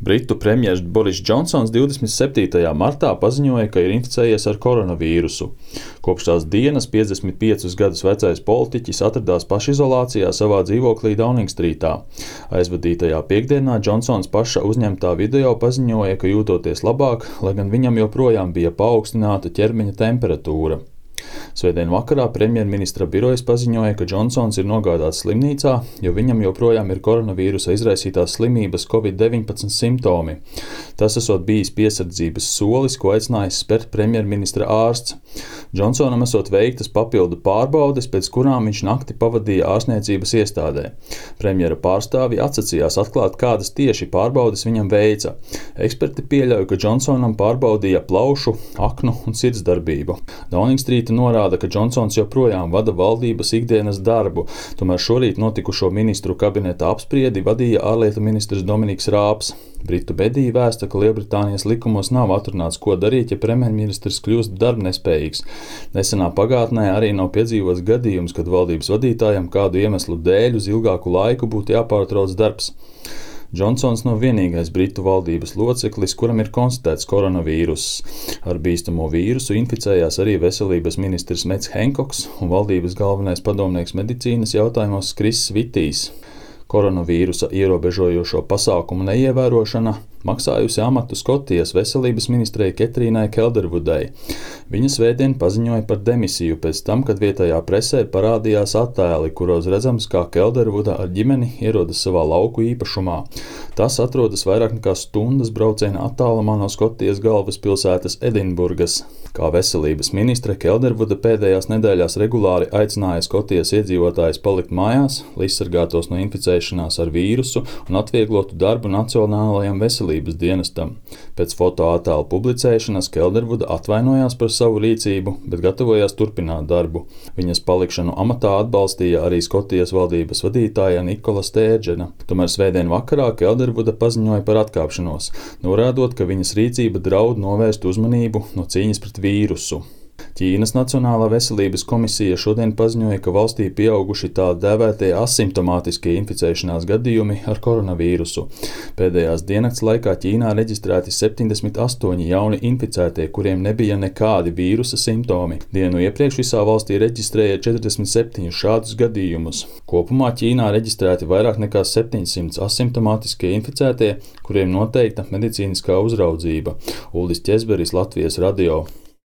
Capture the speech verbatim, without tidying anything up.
Britu premjeras Boris Džonsons divdesmit septītajā martā paziņoja, ka ir inficējies ar koronavīrusu. Kopš tās dienas piecdesmit piecus gadus vecais politiķis atradās pašizolācijā savā dzīvoklī Dauningstrītā. Aizvadītajā piektdienā Džonsons paša uzņemtā video paziņoja, ka jūtoties labāk, lai gan viņam joprojām bija paaugstināta ķermeņa temperatūra. Svētdien vakarā premjerministra birojas paziņoja, ka Džonsons ir nogādāts slimnīcā, jo viņam joprojām ir koronavīrusa izraisītās slimības covid deviņpadsmit simptomi. Tas esot bijis piesardzības solis, ko aicinājis spērt premjerministra ārsts. Džonsonam esot veiktas papildu pārbaudes, pēc kurām viņš nakti pavadīja ārstniecības iestādē. Premjera pārstāvji atsacījās atklāt, kādas tieši pārbaudes viņam veica. Eksperti pieļauj, ka Džonsonam pārbaudīja plaušu, aknu un sirdsdarbību. Dauningstrīta norāda, ka Džonsons joprojām vada valdības ikdienas darbu, tomēr šorīt notikušo ministru kabineta apspriedi vadīja ārlietu ministrs Dominiks Rāps. Britu mediji vēsta, ka Lielbritānijas likumos nav atrunāts, ko darīt, ja premjerministrs kļūst darbnespējīgs. Nesenā pagātnē arī nav piedzīvots gadījums, kad valdības vadītājam kādu iemeslu dēļ uz ilgāku laiku būtu jāpārtrauc darbs. Džonsons nav vienīgais Britu valdības loceklis, kuram ir konstatēts koronavīruss. Ar bīstamo vīrusu inficējās arī veselības ministrs Mets Henkoks un valdības galvenais padomnieks medicīnas jautājumos Kriss Vitijs. Koronavīrusa ierobežojošo pasākumu neievērošana maksājusi amatu Skotijas veselības ministrei Ketrīnai Keldervudai. Viņa svētdien paziņoja par demisiju pēc tam, kad vietējā presē parādījās attēli, kuros redzams, kā Keldervuda ar ģimeni ierodas savā lauku īpašumā. Tas atrodas vairāk nekā stundas brauciena attālumā no Skotijas galvaspilsētas Edinburgas. Kā veselības ministre, Keldervuda pēdējās nedēļās regulāri aicināja Skotijas iedzīvotājus palikt mājās, lai izsargātos no inficēšanās ar vīrusu un atvieglotu darbu Nacionālajam veselības dienestam. Pēc fotoattēlu publicēšanas Keldervuda atvainojās par savu rīcību, bet gatavojās turpināt darbu. Viņas palikšanu amatā atbalstīja arī Skotijas valdības vadītāja Nikola Stērdžena. Tomēr svētdien vakarā Keldervuda paziņoja par atkāpšanos, norādot, ka viņas rīcība draud novērst uzmanību no cīņas pret vīrusu. Ķīnas Nacionālā veselības komisija šodien paziņoja, ka valstī pieauguši tā dēvētie asimptomātiskie inficēšanās gadījumi ar koronavīrusu. Pēdējās diennakts laikā Ķīnā reģistrēti septiņdesmit astoņi jauni inficētie, kuriem nebija nekādi vīrusa simptomi. Dienu iepriekš visā valstī reģistrēja četrdesmit septiņus šādus gadījumus. Kopumā Ķīnā reģistrēti vairāk nekā septiņsimt asimptomātiskie inficētie, kuriem noteikta medicīniskā uzraudzība. Uldis Ķezberis, Latvijas radio.